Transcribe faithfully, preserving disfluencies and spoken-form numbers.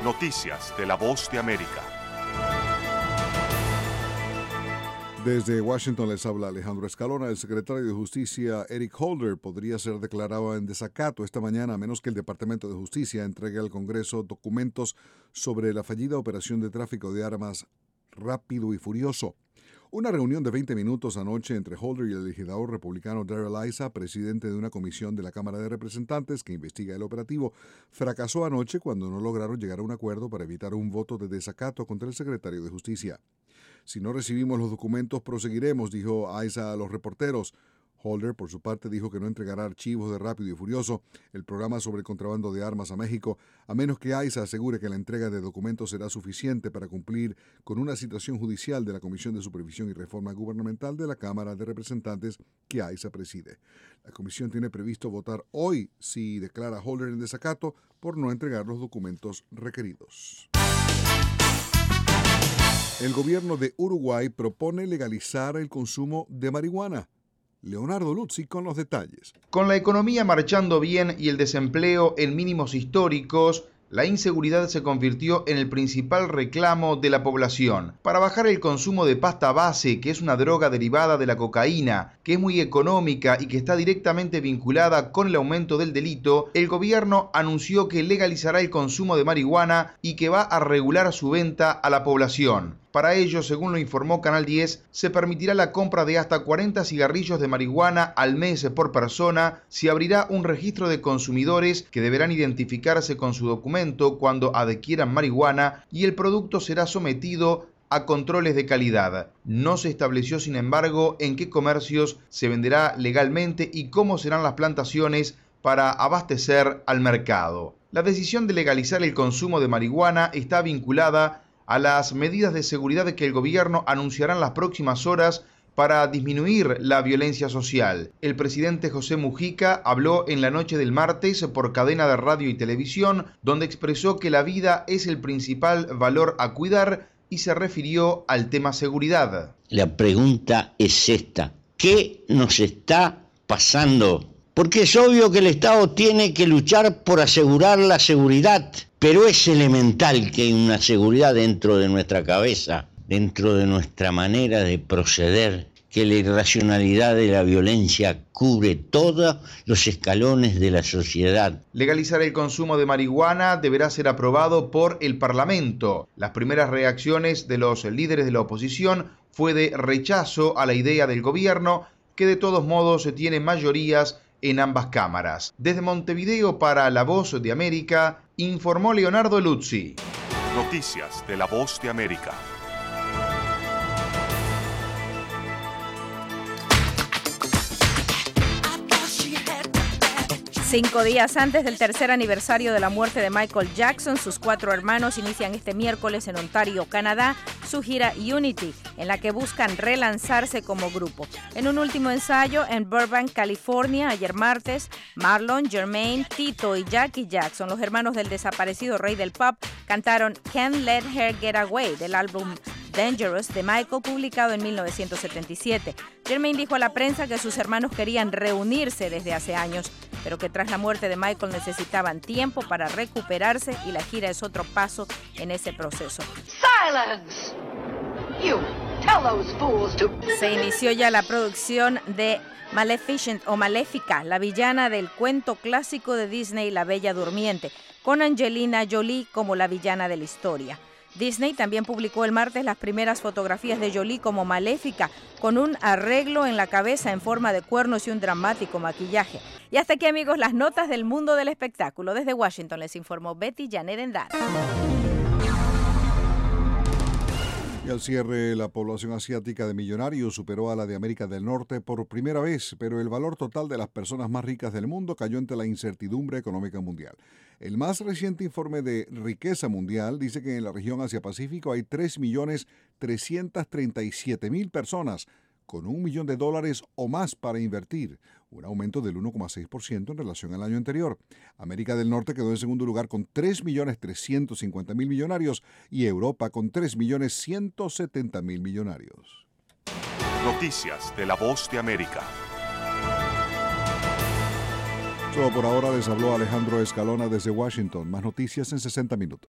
Noticias de la Voz de América. Desde Washington les habla Alejandro Escalona. El secretario de Justicia, Eric Holder, podría ser declarado en desacato esta mañana a menos que el Departamento de Justicia entregue al Congreso documentos sobre la fallida operación de tráfico de armas Rápido y Furioso. Una reunión de veinte minutos anoche entre Holder y el legislador republicano Darrell Issa, presidente de una comisión de la Cámara de Representantes que investiga el operativo, fracasó anoche cuando no lograron llegar a un acuerdo para evitar un voto de desacato contra el secretario de Justicia. Si no recibimos los documentos, proseguiremos, dijo Issa a los reporteros. Holder, por su parte, dijo que no entregará archivos de Rápido y Furioso, el programa sobre el contrabando de armas a México, a menos que Issa asegure que la entrega de documentos será suficiente para cumplir con una citación judicial de la Comisión de Supervisión y Reforma Gubernamental de la Cámara de Representantes que Issa preside. La comisión tiene previsto votar hoy si declara a Holder en desacato por no entregar los documentos requeridos. El gobierno de Uruguay propone legalizar el consumo de marihuana. Leonardo Luzzi con los detalles. Con la economía marchando bien y el desempleo en mínimos históricos, la inseguridad se convirtió en el principal reclamo de la población. Para bajar el consumo de pasta base, que es una droga derivada de la cocaína, que es muy económica y que está directamente vinculada con el aumento del delito, el gobierno anunció que legalizará el consumo de marihuana y que va a regular su venta a la población. Para ello, según lo informó Canal diez, se permitirá la compra de hasta cuarenta cigarrillos de marihuana al mes por persona, se abrirá un registro de consumidores que deberán identificarse con su documento cuando adquieran marihuana y el producto será sometido a controles de calidad. No se estableció, sin embargo, en qué comercios se venderá legalmente y cómo serán las plantaciones para abastecer al mercado. La decisión de legalizar el consumo de marihuana está vinculada a las medidas de seguridad que el gobierno anunciará en las próximas horas para disminuir la violencia social. El presidente José Mujica habló en la noche del martes por cadena de radio y televisión, donde expresó que la vida es el principal valor a cuidar y se refirió al tema seguridad. La pregunta es esta: ¿qué nos está pasando? Porque es obvio que el Estado tiene que luchar por asegurar la seguridad, pero es elemental que hay una seguridad dentro de nuestra cabeza, dentro de nuestra manera de proceder, que la irracionalidad de la violencia cubre todos los escalones de la sociedad. Legalizar el consumo de marihuana deberá ser aprobado por el Parlamento. Las primeras reacciones de los líderes de la oposición fue de rechazo a la idea del gobierno, que de todos modos tiene mayorías en ambas cámaras. Desde Montevideo para La Voz de América, informó Leonardo Luzzi. Noticias de La Voz de América. Cinco días antes del tercer aniversario de la muerte de Michael Jackson, sus cuatro hermanos inician este miércoles en Ontario, Canadá, su gira Unity, en la que buscan relanzarse como grupo. En un último ensayo en Burbank, California, ayer martes, Marlon, Jermaine, Tito y Jackie Jackson, los hermanos del desaparecido rey del pop, cantaron Can't Let Her Get Away del álbum Dangerous de Michael, publicado en mil novecientos setenta y siete. Jermaine dijo a la prensa que sus hermanos querían reunirse desde hace años, pero que tras la muerte de Michael necesitaban tiempo para recuperarse y la gira es otro paso en ese proceso. Silence. You tell those fools to... Se inició ya la producción de Maleficent o Maléfica, la villana del cuento clásico de Disney, La Bella Durmiente, con Angelina Jolie como la villana de la historia. Disney también publicó el martes las primeras fotografías de Jolie como Maléfica, con un arreglo en la cabeza en forma de cuernos y un dramático maquillaje. Y hasta aquí, amigos, las notas del mundo del espectáculo. Desde Washington les informó Betty Janet Endara. Y al cierre, la población asiática de millonarios superó a la de América del Norte por primera vez, pero el valor total de las personas más ricas del mundo cayó ante la incertidumbre económica mundial. El más reciente informe de riqueza mundial dice que en la región Asia-Pacífico hay tres millones trescientos treinta y siete mil personas con un millón de dólares o más para invertir, un aumento del uno coma seis por ciento en relación al año anterior. América del Norte quedó en segundo lugar con tres millones trescientos cincuenta mil millonarios y Europa con tres millones ciento setenta mil millonarios. Noticias de La Voz de América. Todo por ahora, les habló Alejandro Escalona desde Washington. Más noticias en sesenta minutos.